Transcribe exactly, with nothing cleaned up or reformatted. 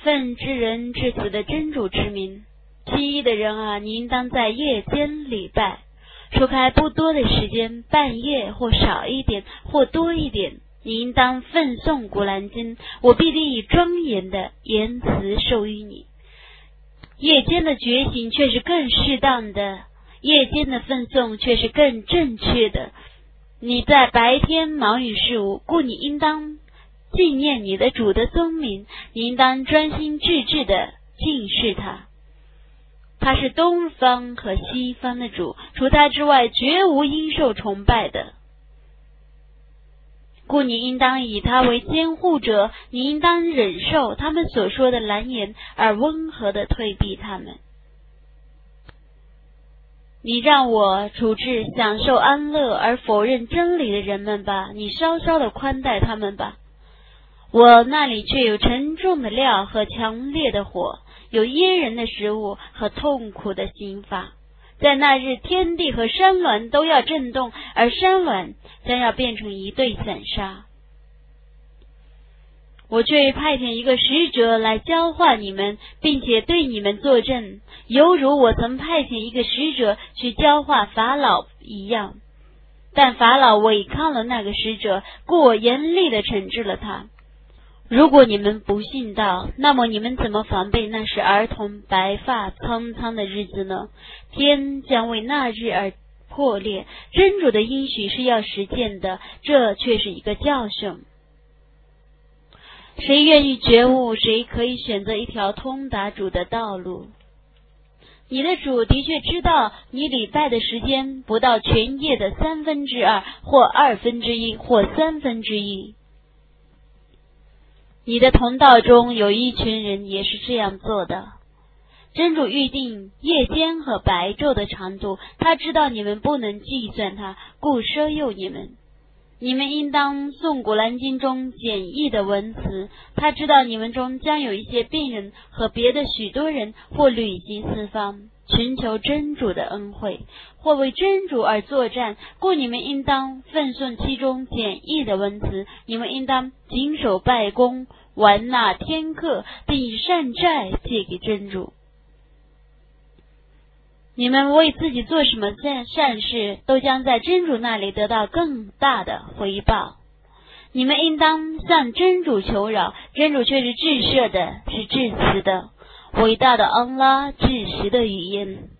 奉至人至此的真主之名，其一的人啊，你应当在夜间礼拜，除开不多的时间，半夜或少一点或多一点，你应当奉诵古兰经，我必定以庄严的言辞授予你。夜间的觉醒却是更适当的，夜间的奉诵却是更正确的。你在白天忙于事务，故你应当纪念你的主的宗名，你应当专心致志地敬视他。他是东方和西方的主，除他之外绝无应受崇拜的。故你应当以他为监护者，你应当忍受他们所说的蓝言，而温和地退避他们。你让我处置享受安乐而否认真理的人们吧，你稍稍地宽待他们吧。我那里却有沉重的料和强烈的火，有噎人的食物和痛苦的刑罚。在那日，天地和山峦都要震动，而山峦将要变成一对散沙。我却派遣一个使者来教化你们，并且对你们作证，犹如我曾派遣一个使者去教化法老一样。但法老违抗了那个使者，故我严厉地惩治了他。如果你们不信道，那么你们怎么防备那是儿童白发苍苍的日子呢？天将为那日而破裂，真主的应许是要实践的，这却是一个教训。谁愿意觉悟，谁可以选择一条通达主的道路。你的主的确知道你礼拜的时间不到全夜的三分之二，或二分之一，或三分之一。你的同道中有一群人也是这样做的。真主预定夜间和白昼的长度，他知道你们不能计算它，故奢诱你们。你们应当诵古兰经中简易的文词，他知道你们中将有一些病人和别的许多人或旅行四方，寻求真主的恩惠，或为真主而作战，故你们应当奉诵其中简易的文词。你们应当谨守拜功，完纳天课，并以善债借给真主。你们为自己做什么善善事，都将在真主那里得到更大的回报。你们应当向真主求饶，真主却是至赦的，是至慈的。伟大的安拉，至实的语言。